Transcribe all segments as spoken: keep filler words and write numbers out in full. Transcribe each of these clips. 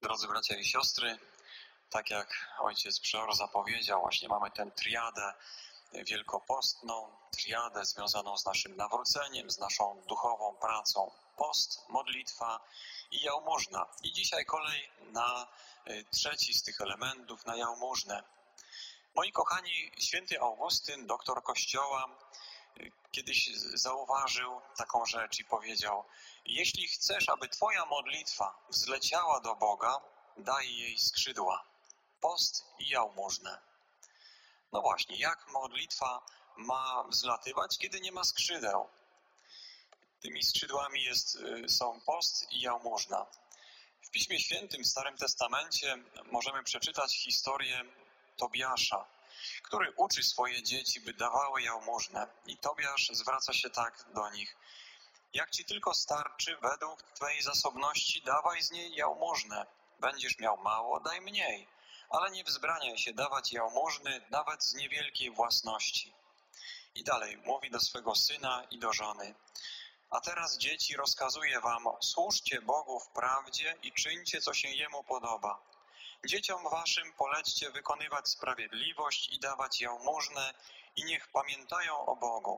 Drodzy bracia i siostry, tak jak ojciec Przeor zapowiedział, właśnie mamy tę triadę wielkopostną, triadę związaną z naszym nawróceniem, z naszą duchową pracą. Post, modlitwa i jałmużna. I dzisiaj kolej na trzeci z tych elementów, na jałmużnę. Moi kochani, święty Augustyn, doktor Kościoła, kiedyś zauważył taką rzecz i powiedział: jeśli chcesz, aby twoja modlitwa wzleciała do Boga, daj jej skrzydła. Post i jałmużnę. No właśnie, jak modlitwa ma wzlatywać, kiedy nie ma skrzydeł? Tymi skrzydłami jest, są post i jałmużna. W Piśmie Świętym, w Starym Testamencie możemy przeczytać historię Tobiasza, który uczy swoje dzieci, by dawały jałmużnę. I Tobiasz zwraca się tak do nich: jak ci tylko starczy, według twojej zasobności dawaj z niej jałmużnę. Będziesz miał mało, daj mniej, ale nie wzbraniaj się dawać jałmużny nawet z niewielkiej własności. I dalej mówi do swego syna i do żony: a teraz, dzieci, rozkazuję wam, służcie Bogu w prawdzie i czyńcie, co się Jemu podoba. Dzieciom waszym polećcie wykonywać sprawiedliwość i dawać jałmużnę i niech pamiętają o Bogu.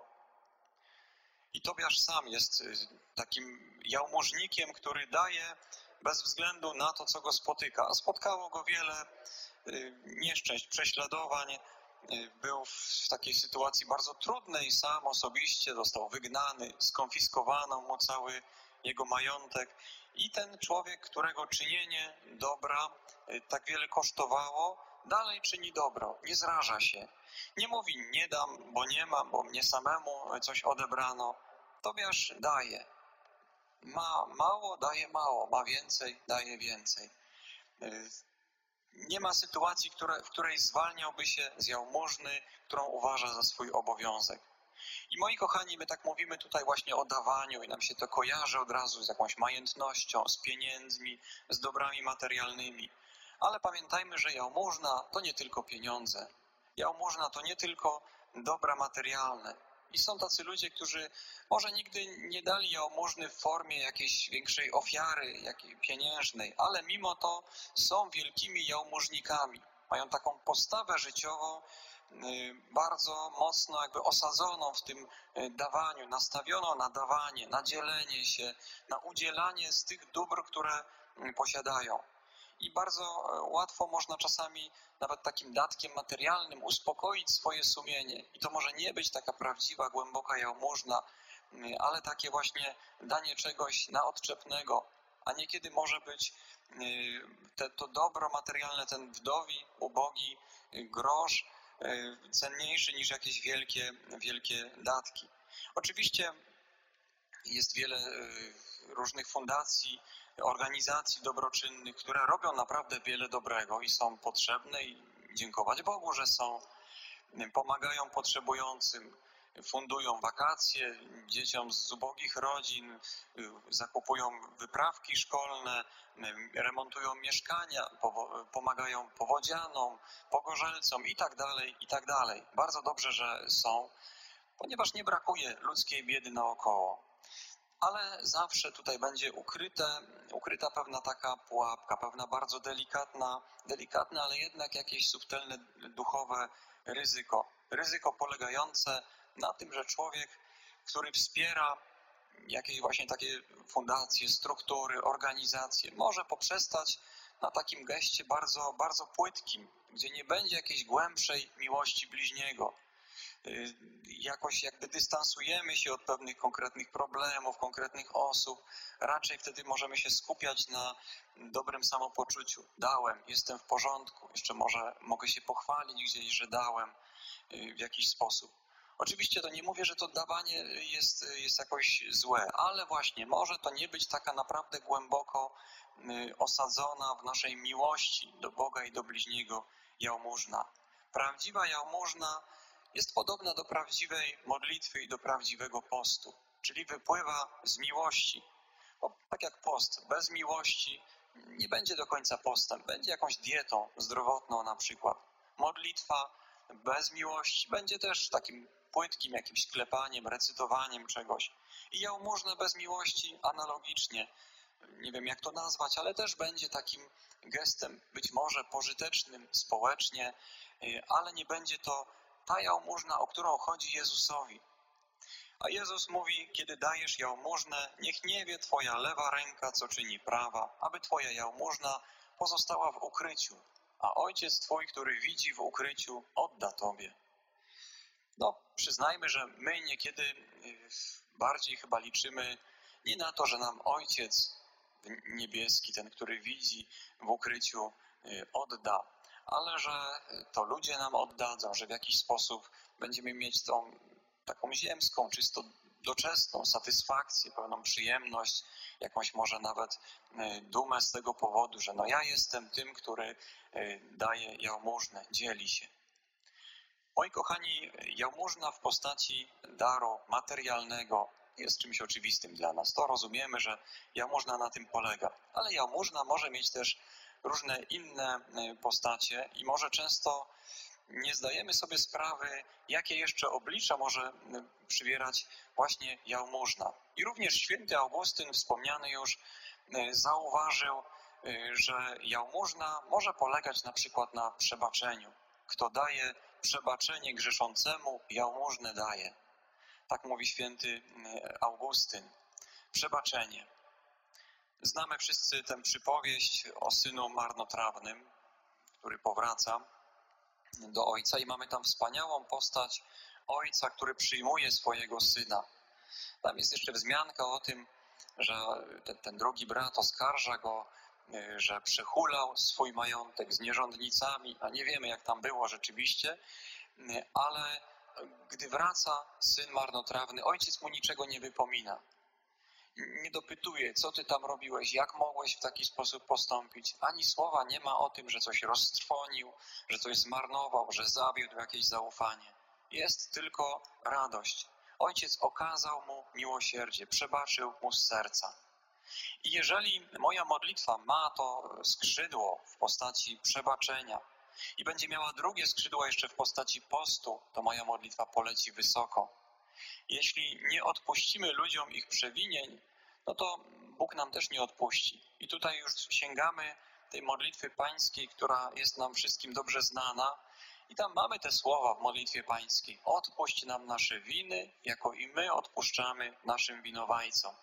I Tobiasz sam jest takim jałmużnikiem, który daje bez względu na to, co go spotyka. A spotkało go wiele nieszczęść, prześladowań. Był w takiej sytuacji bardzo trudnej, sam osobiście został wygnany, skonfiskowano mu cały jego majątek. I ten człowiek, którego czynienie dobra tak wiele kosztowało, dalej czyni dobro, nie zraża się. Nie mówi: nie dam, bo nie mam, bo mnie samemu coś odebrano. Tobiasz daje. Ma mało, daje mało. Ma więcej, daje więcej. Nie ma sytuacji, które, w której zwalniałby się z jałmużny, którą uważa za swój obowiązek. I moi kochani, my tak mówimy tutaj właśnie o dawaniu i nam się to kojarzy od razu z jakąś majętnością, z pieniędzmi, z dobrami materialnymi. Ale pamiętajmy, że jałmużna to nie tylko pieniądze. Jałmużna to nie tylko dobra materialne. I są tacy ludzie, którzy może nigdy nie dali jałmużny w formie jakiejś większej ofiary, jakiej pieniężnej, ale mimo to są wielkimi jałmużnikami. Mają taką postawę życiową bardzo mocno jakby osadzoną w tym dawaniu, nastawioną na dawanie, na dzielenie się, na udzielanie z tych dóbr, które posiadają. I bardzo łatwo można czasami nawet takim datkiem materialnym uspokoić swoje sumienie. I to może nie być taka prawdziwa, głęboka jałmużna, ale takie właśnie danie czegoś naodczepnego. A niekiedy może być te, to dobro materialne, ten wdowi, ubogi grosz cenniejszy niż jakieś wielkie, wielkie datki. Oczywiście jest wiele różnych fundacji, organizacji dobroczynnych, które robią naprawdę wiele dobrego i są potrzebne i dziękować Bogu, że są. Pomagają potrzebującym, fundują wakacje dzieciom z ubogich rodzin, zakupują wyprawki szkolne, remontują mieszkania, pomagają powodzianom, pogorzelcom i tak dalej, i tak dalej. Bardzo dobrze, że są, ponieważ nie brakuje ludzkiej biedy naokoło. Ale zawsze tutaj będzie ukryte, ukryta pewna taka pułapka, pewna bardzo delikatna, delikatne, ale jednak jakieś subtelne, duchowe ryzyko. Ryzyko polegające na tym, że człowiek, który wspiera jakieś właśnie takie fundacje, struktury, organizacje, może poprzestać na takim geście bardzo, bardzo płytkim, gdzie nie będzie jakiejś głębszej miłości bliźniego. Jakoś jakby dystansujemy się od pewnych konkretnych problemów, konkretnych osób. Raczej wtedy możemy się skupiać na dobrym samopoczuciu. Dałem, jestem w porządku, jeszcze może mogę się pochwalić gdzieś, że dałem w jakiś sposób. Oczywiście to nie mówię, że to dawanie jest, jest jakoś złe, ale właśnie może to nie być taka naprawdę głęboko osadzona w naszej miłości do Boga i do bliźniego jałmużna. Prawdziwa jałmużna jest podobna do prawdziwej modlitwy i do prawdziwego postu, czyli wypływa z miłości. Bo tak jak post bez miłości nie będzie do końca postem, będzie jakąś dietą zdrowotną na przykład. Modlitwa bez miłości będzie też takim płytkim jakimś klepaniem, recytowaniem czegoś. I jałmużna bez miłości analogicznie nie wiem jak to nazwać, ale też będzie takim gestem być może pożytecznym społecznie, ale nie będzie to ta jałmużna, o którą chodzi Jezusowi. A Jezus mówi, kiedy dajesz jałmużnę, niech nie wie twoja lewa ręka, co czyni prawa, aby twoja jałmużna pozostała w ukryciu, a Ojciec twój, który widzi w ukryciu, odda tobie. No, przyznajmy, że my niekiedy bardziej chyba liczymy nie na to, że nam Ojciec niebieski, ten, który widzi w ukryciu, odda, ale że to ludzie nam oddadzą, że w jakiś sposób będziemy mieć tą taką ziemską, czysto doczesną satysfakcję, pełną przyjemność, jakąś może nawet dumę z tego powodu, że no ja jestem tym, który daje jałmużnę, dzieli się. Moi kochani, jałmużna w postaci daru materialnego jest czymś oczywistym dla nas. To rozumiemy, że jałmużna na tym polega. Ale jałmużna może mieć też różne inne postacie i może często nie zdajemy sobie sprawy, jakie jeszcze oblicza może przybierać właśnie jałmużna. I również święty Augustyn, wspomniany już, zauważył, że jałmużna może polegać na przykład na przebaczeniu. Kto daje przebaczenie grzeszącemu, jałmużnę daje. Tak mówi święty Augustyn. Przebaczenie. Znamy wszyscy tę przypowieść o synu marnotrawnym, który powraca do ojca i mamy tam wspaniałą postać ojca, który przyjmuje swojego syna. Tam jest jeszcze wzmianka o tym, że ten, ten drugi brat oskarża go, że przehulał swój majątek z nierządnicami, a nie wiemy jak tam było rzeczywiście, ale gdy wraca syn marnotrawny, ojciec mu niczego nie wypomina. Nie dopytuje, co ty tam robiłeś, jak mogłeś w taki sposób postąpić. Ani słowa nie ma o tym, że coś roztrwonił, że coś zmarnował, że zawiódł jakieś zaufanie. Jest tylko radość. Ojciec okazał mu miłosierdzie, przebaczył mu z serca. I jeżeli moja modlitwa ma to skrzydło w postaci przebaczenia i będzie miała drugie skrzydło jeszcze w postaci postu, to moja modlitwa poleci wysoko. Jeśli nie odpuścimy ludziom ich przewinień, no to Bóg nam też nie odpuści. I tutaj już sięgamy tej modlitwy pańskiej, która jest nam wszystkim dobrze znana. I tam mamy te słowa w modlitwie pańskiej. Odpuść nam nasze winy, jako i my odpuszczamy naszym winowajcom.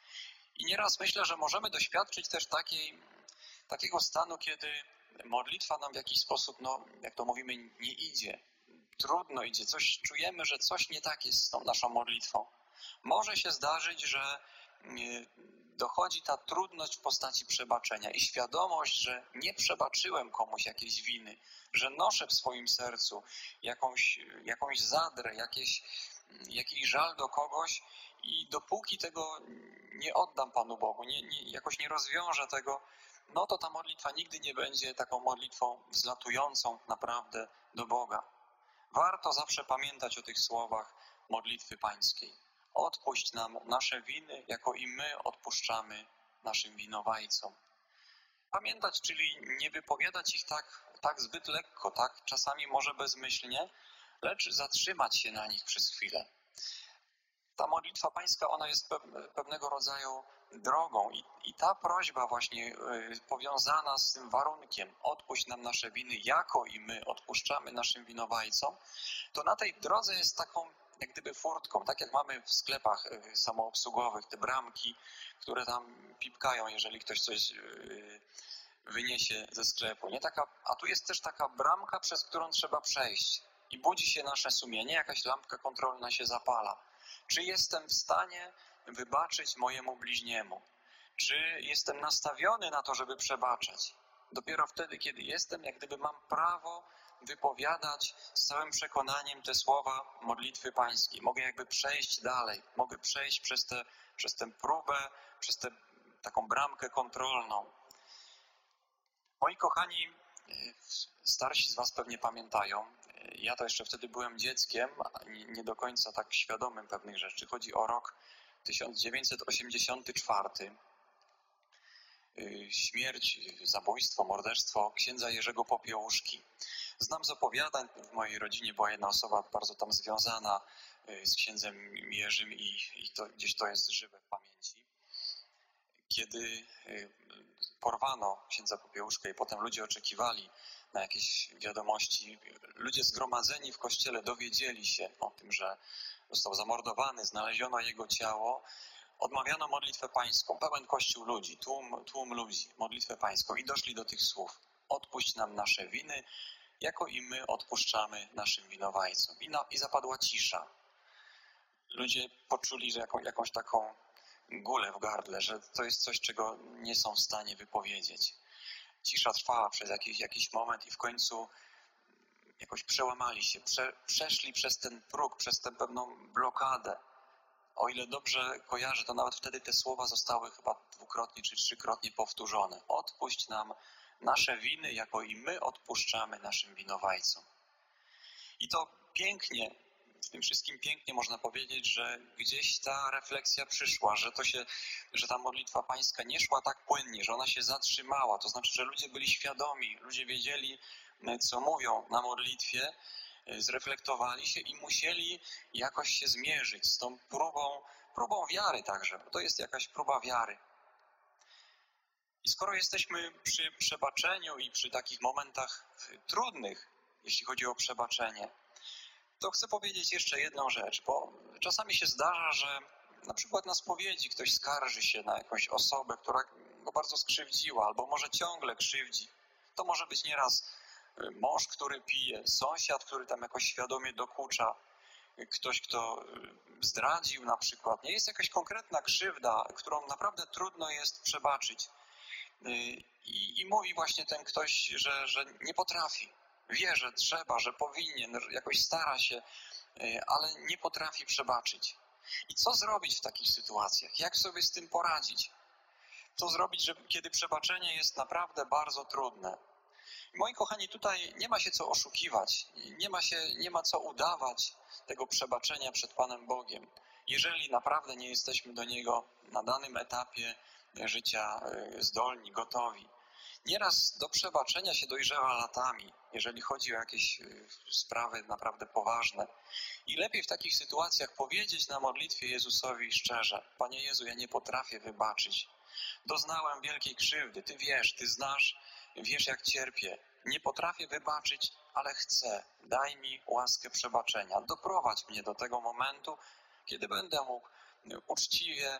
I nieraz myślę, że możemy doświadczyć też takiej, takiego stanu, kiedy modlitwa nam w jakiś sposób, no, jak to mówimy, nie idzie. Trudno idzie, coś czujemy, że coś nie tak jest z tą naszą modlitwą. Może się zdarzyć, że dochodzi ta trudność w postaci przebaczenia i świadomość, że nie przebaczyłem komuś jakiejś winy, że noszę w swoim sercu jakąś, jakąś zadrę, jakieś, jakiś żal do kogoś i dopóki tego nie oddam Panu Bogu, nie, nie, jakoś nie rozwiążę tego, no to ta modlitwa nigdy nie będzie taką modlitwą wzlatującą naprawdę do Boga. Warto zawsze pamiętać o tych słowach modlitwy pańskiej. Odpuść nam nasze winy, jako i my odpuszczamy naszym winowajcom. Pamiętać, czyli nie wypowiadać ich tak, tak zbyt lekko, tak czasami może bezmyślnie, lecz zatrzymać się na nich przez chwilę. Ta modlitwa pańska, ona jest pewnego rodzaju drogą i, i ta prośba właśnie yy, powiązana z tym warunkiem, odpuść nam nasze winy, jako i my odpuszczamy naszym winowajcom, to na tej drodze jest taką jak gdyby furtką, tak jak mamy w sklepach yy, samoobsługowych, te bramki, które tam pipkają, jeżeli ktoś coś yy, wyniesie ze sklepu. Nie? Taka, a tu jest też taka bramka, przez którą trzeba przejść i budzi się nasze sumienie, jakaś lampka kontrolna się zapala. Czy jestem w stanie wybaczyć mojemu bliźniemu? Czy jestem nastawiony na to, żeby przebaczać? Dopiero wtedy, kiedy jestem, jak gdyby mam prawo wypowiadać z całym przekonaniem te słowa modlitwy pańskiej. Mogę jakby przejść dalej. Mogę przejść przez, te, przez tę próbę, przez tę taką bramkę kontrolną. Moi kochani, starsi z was pewnie pamiętają, ja to jeszcze wtedy byłem dzieckiem, nie do końca tak świadomym pewnych rzeczy. Chodzi o rok tysiąc dziewięćset osiemdziesiąty czwarty. Śmierć, zabójstwo, morderstwo księdza Jerzego Popiełuszki. Znam z opowiadań, w mojej rodzinie była jedna osoba bardzo tam związana z księdzem Jerzym i, i to, gdzieś to jest żywe w pamięci. Kiedy porwano księdza Popiełuszkę i potem ludzie oczekiwali na jakieś wiadomości, ludzie zgromadzeni w kościele dowiedzieli się o tym, że został zamordowany, znaleziono jego ciało, odmawiano modlitwę pańską, pełen kościół ludzi, tłum, tłum ludzi, modlitwę pańską i doszli do tych słów: odpuść nam nasze winy, jako i my odpuszczamy naszym winowajcom. I, na, i zapadła cisza. Ludzie poczuli, że jaką, jakąś taką gulę w gardle, że to jest coś, czego nie są w stanie wypowiedzieć. Cisza trwała przez jakiś, jakiś moment i w końcu jakoś przełamali się, prze, przeszli przez ten próg, przez tę pewną blokadę. O ile dobrze kojarzę, to nawet wtedy te słowa zostały chyba dwukrotnie czy trzykrotnie powtórzone. Odpuść nam nasze winy, jako i my odpuszczamy naszym winowajcom. I to pięknie, w tym wszystkim pięknie można powiedzieć, że gdzieś ta refleksja przyszła, że to się, że ta modlitwa pańska nie szła tak płynnie, że ona się zatrzymała. To znaczy, że ludzie byli świadomi, ludzie wiedzieli, co mówią na modlitwie, zreflektowali się i musieli jakoś się zmierzyć z tą próbą, próbą wiary także, bo to jest jakaś próba wiary. I skoro jesteśmy przy przebaczeniu i przy takich momentach trudnych, jeśli chodzi o przebaczenie, to chcę powiedzieć jeszcze jedną rzecz, bo czasami się zdarza, że na przykład na spowiedzi ktoś skarży się na jakąś osobę, która go bardzo skrzywdziła, albo może ciągle krzywdzi. To może być nieraz mąż, który pije, sąsiad, który tam jakoś świadomie dokucza, ktoś, kto zdradził na przykład. Nie jest jakaś konkretna krzywda, którą naprawdę trudno jest przebaczyć. I, i mówi właśnie ten ktoś, że, że nie potrafi. Wie, że trzeba, że powinien, że jakoś stara się, ale nie potrafi przebaczyć. I co zrobić w takich sytuacjach? Jak sobie z tym poradzić? Co zrobić, że, kiedy przebaczenie jest naprawdę bardzo trudne? Moi kochani, tutaj nie ma się co oszukiwać, nie ma się, nie ma co udawać tego przebaczenia przed Panem Bogiem, jeżeli naprawdę nie jesteśmy do Niego na danym etapie życia zdolni, gotowi. Nieraz do przebaczenia się dojrzewa latami, jeżeli chodzi o jakieś sprawy naprawdę poważne. I lepiej w takich sytuacjach powiedzieć na modlitwie Jezusowi szczerze: Panie Jezu, ja nie potrafię wybaczyć. Doznałem wielkiej krzywdy, Ty wiesz, Ty znasz, wiesz jak cierpię. Nie potrafię wybaczyć, ale chcę. Daj mi łaskę przebaczenia. Doprowadź mnie do tego momentu, kiedy będę mógł uczciwie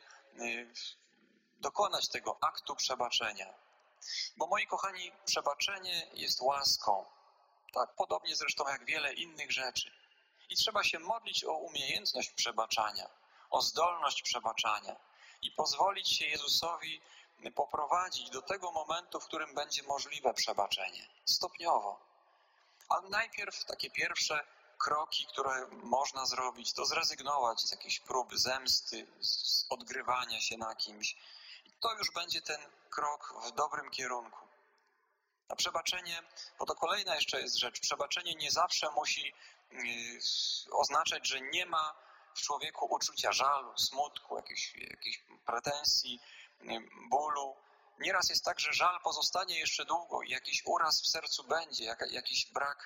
dokonać tego aktu przebaczenia. Bo moi kochani, przebaczenie jest łaską. Tak, podobnie zresztą jak wiele innych rzeczy. I trzeba się modlić o umiejętność przebaczania, o zdolność przebaczania i pozwolić się Jezusowi poprowadzić do tego momentu, w którym będzie możliwe przebaczenie. Stopniowo. Ale najpierw takie pierwsze kroki, które można zrobić, to zrezygnować z jakiejś próby zemsty, z odgrywania się na kimś. I to już będzie ten krok w dobrym kierunku. A przebaczenie, bo to kolejna jeszcze jest rzecz, przebaczenie nie zawsze musi oznaczać, że nie ma w człowieku uczucia żalu, smutku, jakichś, jakichś pretensji, bólu. Nieraz jest tak, że żal pozostanie jeszcze długo i jakiś uraz w sercu będzie, jak, jakiś brak,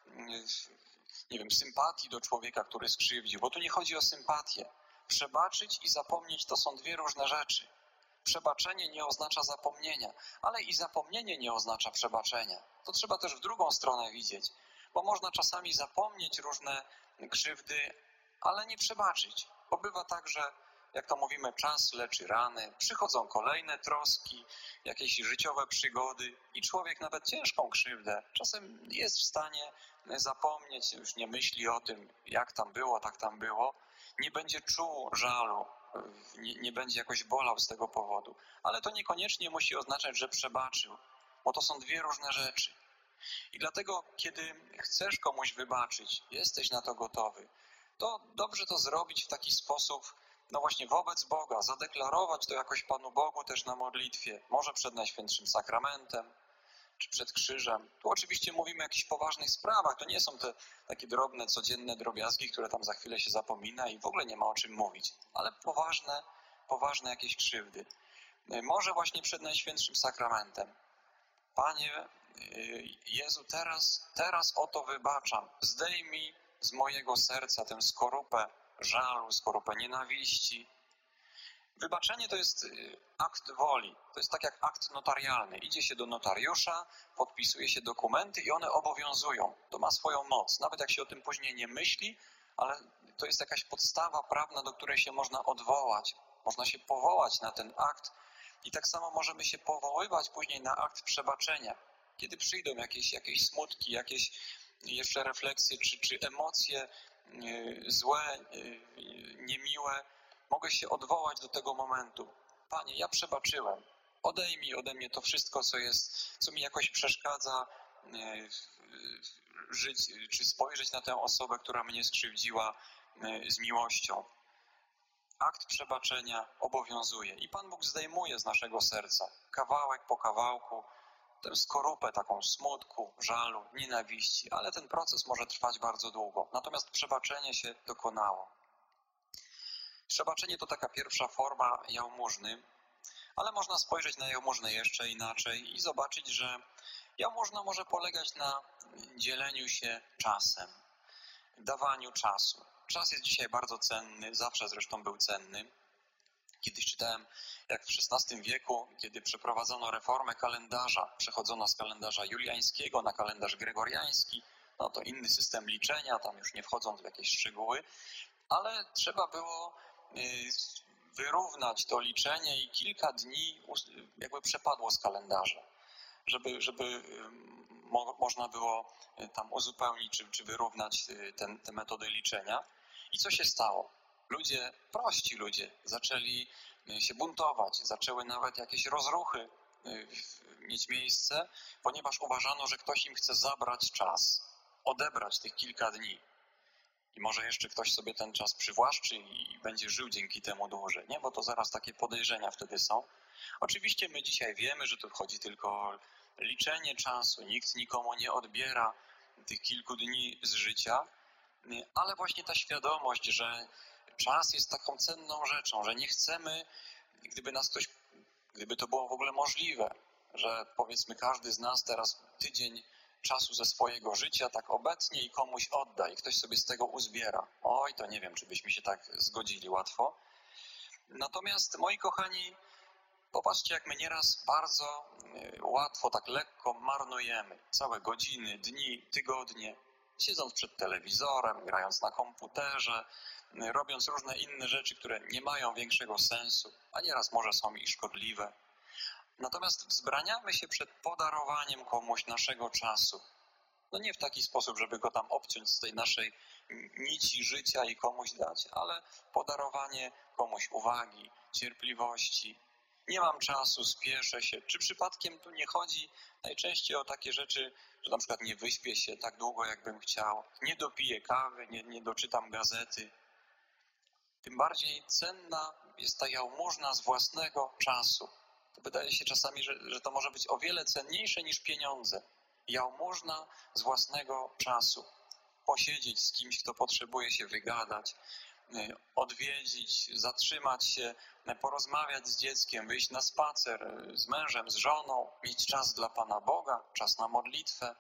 nie wiem, sympatii do człowieka, który skrzywdził, bo tu nie chodzi o sympatię. Przebaczyć i zapomnieć to są dwie różne rzeczy. Przebaczenie nie oznacza zapomnienia, ale i zapomnienie nie oznacza przebaczenia. To trzeba też w drugą stronę widzieć, bo można czasami zapomnieć różne krzywdy, ale nie przebaczyć. Bo bywa tak, że jak to mówimy, czas leczy rany, przychodzą kolejne troski, jakieś życiowe przygody i człowiek nawet ciężką krzywdę czasem jest w stanie zapomnieć, już nie myśli o tym, jak tam było, tak tam było, nie będzie czuł żalu, nie, nie będzie jakoś bolał z tego powodu. Ale to niekoniecznie musi oznaczać, że przebaczył, bo to są dwie różne rzeczy. I dlatego, kiedy chcesz komuś wybaczyć, jesteś na to gotowy, to dobrze to zrobić w taki sposób, no właśnie wobec Boga, zadeklarować to jakoś Panu Bogu też na modlitwie, może przed Najświętszym Sakramentem, czy przed krzyżem. Tu oczywiście mówimy o jakichś poważnych sprawach, to nie są te takie drobne, codzienne drobiazgi, które tam za chwilę się zapomina i w ogóle nie ma o czym mówić, ale poważne, poważne jakieś krzywdy. Może właśnie przed Najświętszym Sakramentem. Panie Jezu, teraz, teraz oto wybaczam, zdejmij z mojego serca tę skorupę żalu, skorupę nienawiści. Wybaczenie to jest akt woli. To jest tak jak akt notarialny. Idzie się do notariusza, podpisuje się dokumenty i one obowiązują. To ma swoją moc. Nawet jak się o tym później nie myśli, ale to jest jakaś podstawa prawna, do której się można odwołać. Można się powołać na ten akt i tak samo możemy się powoływać później na akt przebaczenia. Kiedy przyjdą jakieś, jakieś smutki, jakieś jeszcze refleksje czy, czy emocje yy, złe, yy, niemiłe, mogę się odwołać do tego momentu. Panie, ja przebaczyłem. Odejmij ode mnie to wszystko, co jest, co mi jakoś przeszkadza yy, żyć, czy spojrzeć na tę osobę, która mnie skrzywdziła, yy, z miłością. Akt przebaczenia obowiązuje i Pan Bóg zdejmuje z naszego serca kawałek po kawałku tę skorupę taką smutku, żalu, nienawiści, ale ten proces może trwać bardzo długo. Natomiast przebaczenie się dokonało. Przebaczenie to taka pierwsza forma jałmużny, ale można spojrzeć na jałmużnę jeszcze inaczej i zobaczyć, że jałmużna może polegać na dzieleniu się czasem, dawaniu czasu. Czas jest dzisiaj bardzo cenny, zawsze zresztą był cenny. Kiedyś czytałem, jak w szesnastym wieku, kiedy przeprowadzono reformę kalendarza, przechodzono z kalendarza juliańskiego na kalendarz gregoriański, no to inny system liczenia, tam już nie wchodząc w jakieś szczegóły, ale trzeba było wyrównać to liczenie i kilka dni jakby przepadło z kalendarza, żeby, żeby mo można było tam uzupełnić czy, czy wyrównać ten, te metody liczenia. I co się stało? Ludzie, prości ludzie, zaczęli się buntować, zaczęły nawet jakieś rozruchy mieć miejsce, ponieważ uważano, że ktoś im chce zabrać czas, odebrać tych kilka dni. I może jeszcze ktoś sobie ten czas przywłaszczy i będzie żył dzięki temu dłużej, nie? Bo to zaraz takie podejrzenia wtedy są. Oczywiście my dzisiaj wiemy, że tu chodzi tylko o liczenie czasu, nikt nikomu nie odbiera tych kilku dni z życia, ale właśnie ta świadomość, że czas jest taką cenną rzeczą, że nie chcemy, gdyby nas ktoś, gdyby to było w ogóle możliwe, że powiedzmy każdy z nas teraz tydzień czasu ze swojego życia tak obecnie i komuś odda i ktoś sobie z tego uzbiera. Oj, to nie wiem, czy byśmy się tak zgodzili łatwo. Natomiast, moi kochani, popatrzcie, jak my nieraz bardzo łatwo, tak lekko marnujemy całe godziny, dni, tygodnie, siedząc przed telewizorem, grając na komputerze, robiąc różne inne rzeczy, które nie mają większego sensu, a nieraz może są i szkodliwe. Natomiast wzbraniamy się przed podarowaniem komuś naszego czasu. No nie w taki sposób, żeby go tam obciąć z tej naszej nici życia i komuś dać, ale podarowanie komuś uwagi, cierpliwości. Nie mam czasu, spieszę się. Czy przypadkiem tu nie chodzi najczęściej o takie rzeczy, że na przykład nie wyśpię się tak długo, jakbym chciał, nie dopiję kawy, nie, nie doczytam gazety. Tym bardziej cenna jest ta jałmużna z własnego czasu. To wydaje się czasami, że, że to może być o wiele cenniejsze niż pieniądze. Jałmużna z własnego czasu. Posiedzieć z kimś, kto potrzebuje się wygadać, odwiedzić, zatrzymać się, porozmawiać z dzieckiem, wyjść na spacer z mężem, z żoną, mieć czas dla Pana Boga, czas na modlitwę.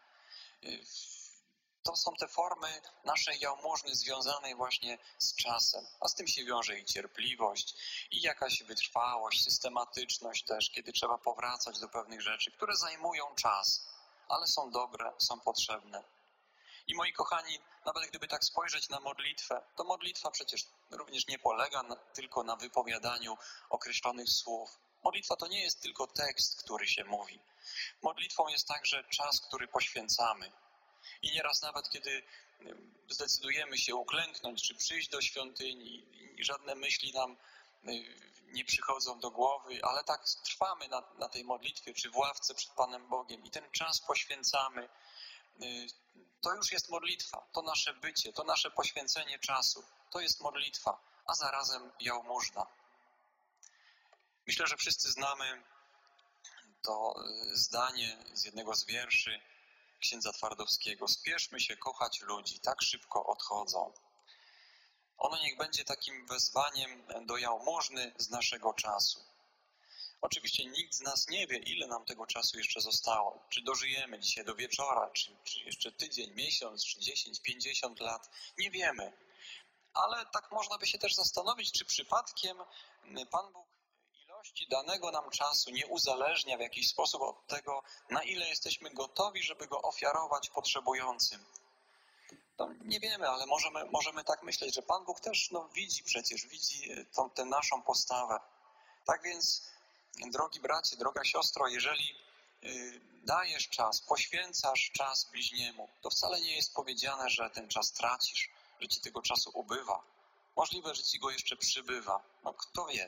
To są te formy naszej jałmużny związanej właśnie z czasem. A z tym się wiąże i cierpliwość, i jakaś wytrwałość, systematyczność też, kiedy trzeba powracać do pewnych rzeczy, które zajmują czas, ale są dobre, są potrzebne. I moi kochani, nawet gdyby tak spojrzeć na modlitwę, to modlitwa przecież również nie polega na, tylko na wypowiadaniu określonych słów. Modlitwa to nie jest tylko tekst, który się mówi. Modlitwą jest także czas, który poświęcamy. I nieraz nawet, kiedy zdecydujemy się uklęknąć, czy przyjść do świątyni, i żadne myśli nam nie przychodzą do głowy, ale tak trwamy na, na tej modlitwie, czy w ławce przed Panem Bogiem i ten czas poświęcamy, to już jest modlitwa, to nasze bycie, to nasze poświęcenie czasu, to jest modlitwa, a zarazem jałmużna. Myślę, że wszyscy znamy to zdanie z jednego z wierszy księdza Twardowskiego. Spieszmy się kochać ludzi, tak szybko odchodzą. Ono niech będzie takim wezwaniem do jałmużny z naszego czasu. Oczywiście nikt z nas nie wie, ile nam tego czasu jeszcze zostało. Czy dożyjemy dzisiaj do wieczora, czy, czy jeszcze tydzień, miesiąc, czy dziesięć, pięćdziesiąt lat. Nie wiemy. Ale tak można by się też zastanowić, czy przypadkiem Pan Bóg wartości danego nam czasu nie uzależnia w jakiś sposób od tego, na ile jesteśmy gotowi, żeby go ofiarować potrzebującym. No, nie wiemy, ale możemy, możemy tak myśleć, że Pan Bóg też no, widzi przecież, widzi tą, tę naszą postawę. Tak więc, drogi bracie, droga siostro, jeżeli y, dajesz czas, poświęcasz czas bliźniemu, to wcale nie jest powiedziane, że ten czas tracisz, że ci tego czasu ubywa. Możliwe, że ci go jeszcze przybywa. No kto wie.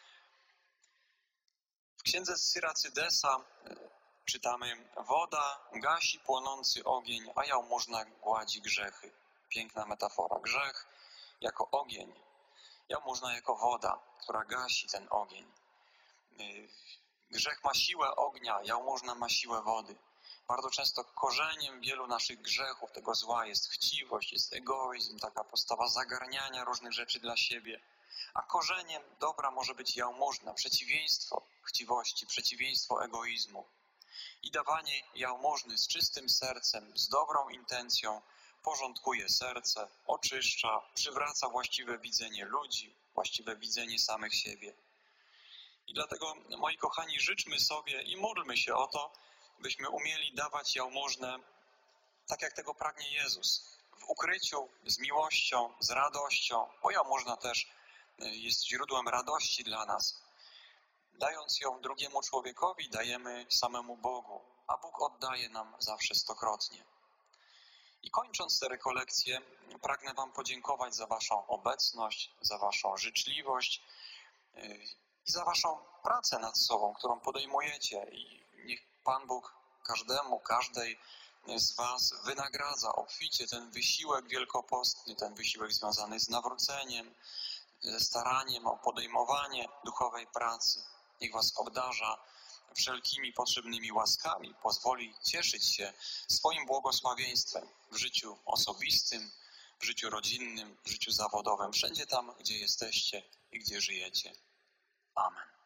W księdze Syracydesa y, czytamy: woda gasi płonący ogień, a jałmużna gładzi grzechy. Piękna metafora. Grzech jako ogień, jałmużna jako woda, która gasi ten ogień. Grzech ma siłę ognia, jałmużna ma siłę wody. Bardzo często korzeniem wielu naszych grzechów, tego zła, jest chciwość, jest egoizm, taka postawa zagarniania różnych rzeczy dla siebie. A korzeniem dobra może być jałmużna, przeciwieństwo chciwości, przeciwieństwo egoizmu. I dawanie jałmużny z czystym sercem, z dobrą intencją porządkuje serce, oczyszcza, przywraca właściwe widzenie ludzi, właściwe widzenie samych siebie. I dlatego, moi kochani, życzmy sobie i módlmy się o to, byśmy umieli dawać jałmużnę tak, jak tego pragnie Jezus. W ukryciu, z miłością, z radością, bo jałmużna też jest źródłem radości dla nas. Dając ją drugiemu człowiekowi, dajemy samemu Bogu, a Bóg oddaje nam zawsze stokrotnie. I kończąc tę rekolekcję, pragnę wam podziękować za waszą obecność, za waszą życzliwość i za waszą pracę nad sobą, którą podejmujecie. I niech Pan Bóg każdemu, każdej z was wynagradza obficie ten wysiłek wielkopostny, ten wysiłek związany z nawróceniem, ze staraniem o podejmowanie duchowej pracy. Niech was obdarza wszelkimi potrzebnymi łaskami, pozwoli cieszyć się swoim błogosławieństwem w życiu osobistym, w życiu rodzinnym, w życiu zawodowym, wszędzie tam, gdzie jesteście i gdzie żyjecie. Amen.